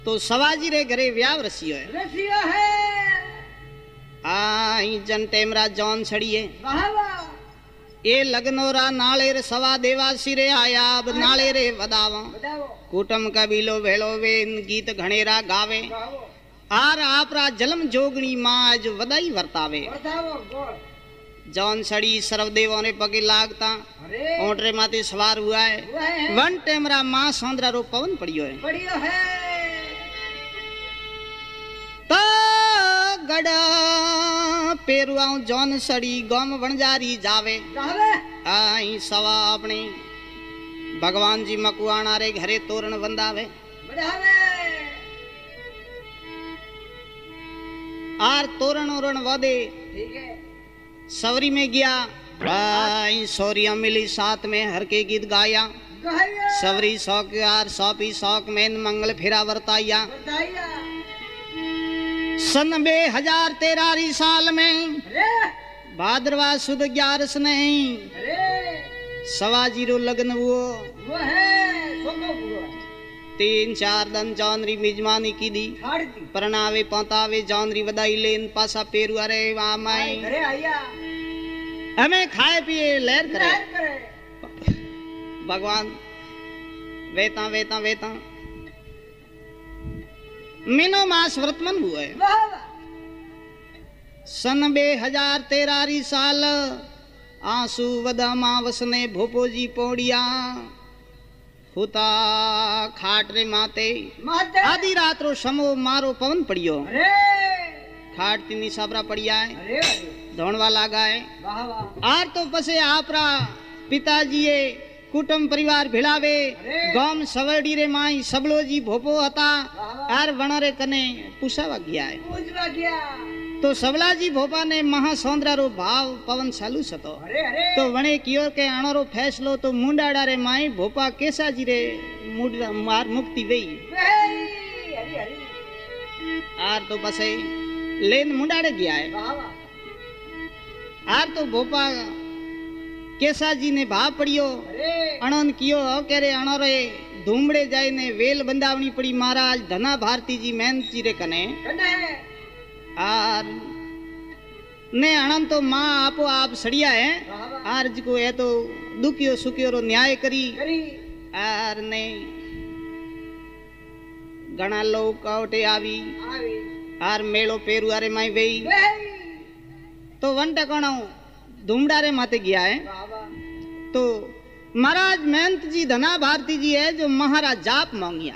तो सवाजी रे घरे व्याव रसियो है आई जन टेमरा जौन छड़िए ए लगनोरा नाले रे सवा देवासी रे आया अब नाले रे वदावा कुटम कबीलो भेलो वे गीत घणेरा गावे आर आपरा जलम जोगणी मां जो वदाई वर्तावे जौन छड़ी सर्वदेवों ने पगे लागता ओंटरे माते सवार हुआ है वन टेमरा मां सौंदरा रो पवन पड़ियो है तो गड़ा पेरुआऊ जौन सड़ी गम वणजारी जावे आई सवा अपने भगवान जी मकुआना रे घरे तोरण वंदावे आर तोरण ओरण वदे सवरी में गया आई सोरिया मिली साथ में हर के गीत गाया सवरी शौक यार सौपी शौक में मंगल फिरा वर्ताया सन 2013 साल में भाद्रवा सुद 11 नहीं सवा जीरो लगन हुओ 3-4 दिन जौनरी मिजमानी की दी परनावे पौतावे जौनरी वदाई लेन पासा पेरू अरे वहां माई हमें खाए पिए लहर करे भगवान वेता वेता वेता मीनो मास व्रतमन हुआ है सन 2013 साल आंसू वदा मावस ने भोपो जी पोड़िया हुता खाट रे माते आधी रात रो समो मारो पवन पड़ियो खाट तीनी साबरा पड़िया है धोणवा लागा है आर तो पसे आपरा पिताजी कुटुंब परिवार भिड़ावे गाम सवड़ी रे माई सबलो जी भोपो हता आर वणरे कने पुसावा गया है तो सबला जी भोपा ने महासौंदरा रो भाव पवन चालू सतो तो वणे कियो के आणरो फैसलो तो मुंडाड़ा रे माई भोपा केसा जी रे मार मुक्ति वेई आर तो पसे लेन मुंडाड़े गया है आर तो भोपा केसा जी ने भाव पड़ियो अणन कियो करे अणरे धूमड़े जाए ने वेल बंदावनी पड़ी महाराज धना भारती जी मेहनत जी रे कने आर ने अणन तो मां आपो आप सड़िया है आर जी को है तो दुखियो सुखियो रो न्याय करी आर ने घना लोग कावटे आवी आर मेलो पेरू आरे माई वेई तो वन टकणो धूमड़ा रे माते गया है तो महाराज मेहनत जी धना भारती जी है जो महाराज जाप मांगिया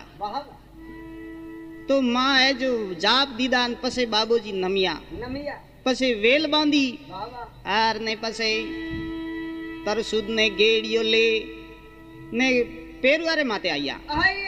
तो माँ है जो जाप दीदान पसे बाबू जी नमिया पसे वेल बांधी आर ने पसे तरसुद ने गेड़ियो ले ने पेरुआरे माते आया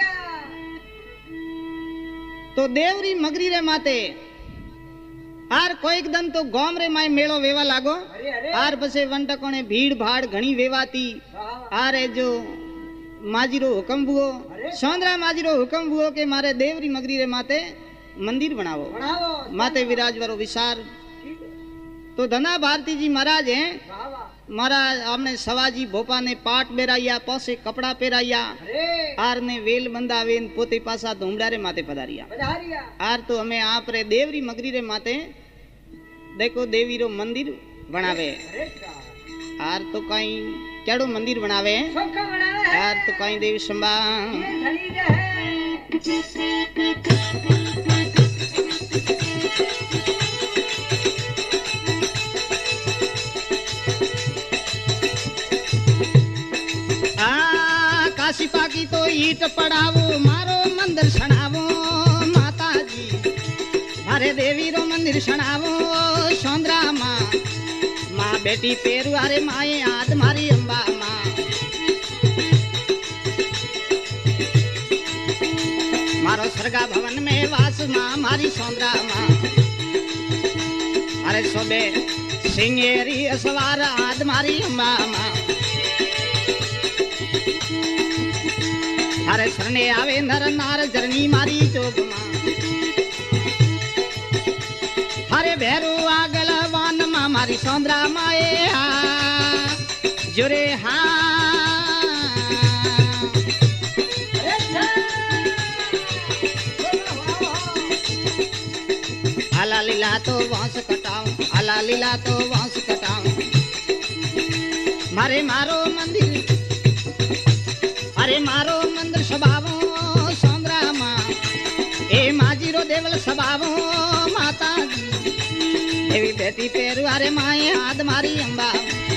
तो देवरी मगरी रे माते आर कोई दिन तो गांव रे माय मेलो वेवा लागो आर पसे वंट कोने भीड़ भाड़ घणी वेवाती आरे जो माजीरो हुकम बुओ सौंदरा माजीरो हुकम बुओ के मारे देवरी मगरी रे माते मंदिर बनावो माते विराज वारो विचार तो धना भारती जी महाराज हैं महाराज हमने सवाजी भोपा ने पाट बेराया पोसे कपड़ा पहराया आर ने वेल बंदावे पोते पासा धूमड़ा रे माते पधारिया आर तो हमें आप रे देवरी मगरी रे माते देखो देवी रो मंदिर बनावे आर तो कई केड़ो मंदिर बनावे आर तो कई देवी संबा काशी पाकी तो ईट पड़ावो मारो मंदिर सणावो माता जी मारे देवी रो मंदिर सणावो सौंदरा माँ माँ बेटी पेरू आरे माए आद मारी अम्बा माँ मारो सरगा भवन में वास माँ मारी सौंदरा माँ अरे सोबे सिंगेरी असवार आद मारी अम्बा माँ अरे सरने आवे नर नार जरनी मारी जोग मां हरे भैरू आगल वान मां मारी सौंदरा माए जुरे हाँ आला लीला तो वांस कटाऊं, आला लीला तो वांस कटाऊं। मारे मारो मंदिर, अरे मारो मंदिर सबावो सौंदरा मां, ए माजीरो देवल सबावो माता जी। देवी बेटी पेरू अरे माए आद मारी अंबा,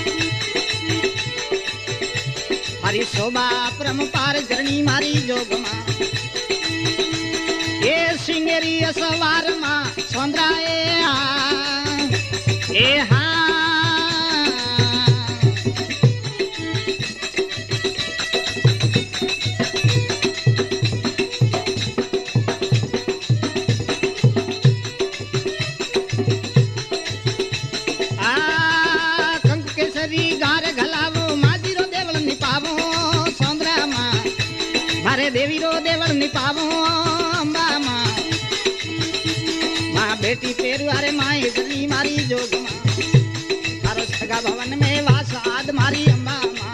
हरी शोभा परम पार जरणी मारी जोग मां। ए सिंगेरी सवार मां सौंदरा ए हाँ देवी रो देवल निपावो अंबा मां, मां बेटी पेरू अरे माए जनी मारी जोग मां। थारो सगा भवन में वास आद मारी अंबा मां,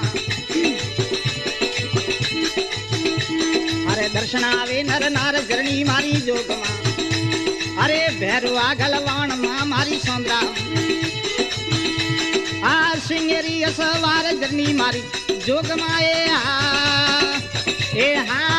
अरे दर्शन आवे नर नार जरणी मारी जोग मां। अरे भैरू आगलवाण मां मारी सौंदरा, आ सिंगेरी असवार जरणी मारी जोग माए ए हाँ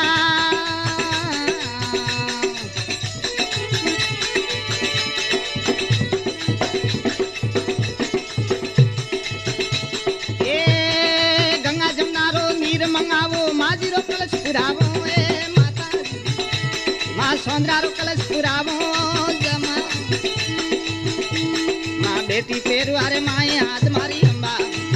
ए गंगा जमुना रो नीर मंगावो, माजी रो कलश पुरावो ए माता जी, माँ सौंदरा रो कलश पुरावो जमा। माँ बेटी पेरू अरे माए हाथ मारी अंबा,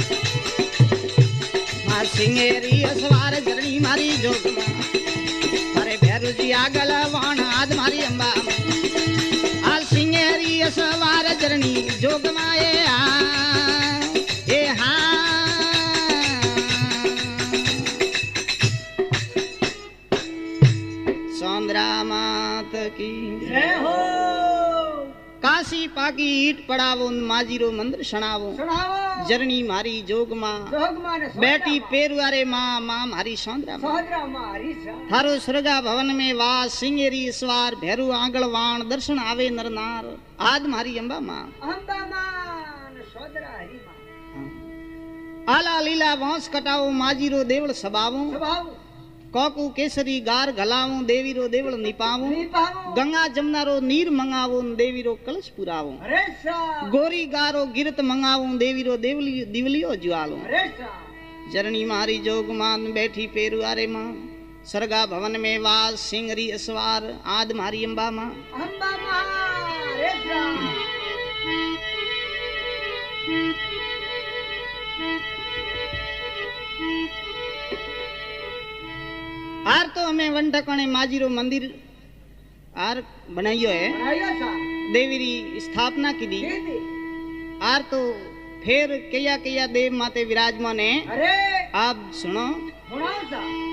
माँ सिंगेरी असवार जरणी मारी जोग मां। अरे भैरू जी आगल वाण आद मारी अंबा, आ सिंगेरी असवार जरणी जोग माए ए हाँ सौंदरा मात की जय हो। काशी पाकी ईट पड़ावो, माजीरो मंदिर सणावो, जरणी मारी जोग मां। बेटी पेरुआरे मां, मां मारी सौंदरा मां। थारो सुरगा भवन में वास, सिंगेरी स्वार भैरू आंगलवाण, दर्शन आवे नर नार आद मारी अंबा मां। आला लीला वांस कटावो, माजीरो देवल सबावो, कोकू केसरी गार घलावो, देवी रो देवल निपावो। गंगा जमुना रो नीर मंगावो, देवी रो कलश पुरावो। गोरी गारो गिरत मंगावो, देवी रो दिवलियो ज्वालो। जरणी मारी जोग मान बैठी पेरू आरे मां, सरगा भवन में वास, सिंगरी असवार आद मारी अंबा मां। आर तो हमें वन टकने माजीरो मंदिर आर बनाइयो है, देवी री स्थापना की दी। आर तो फिर कया कया देव माते विराजमान है। आप सुनो।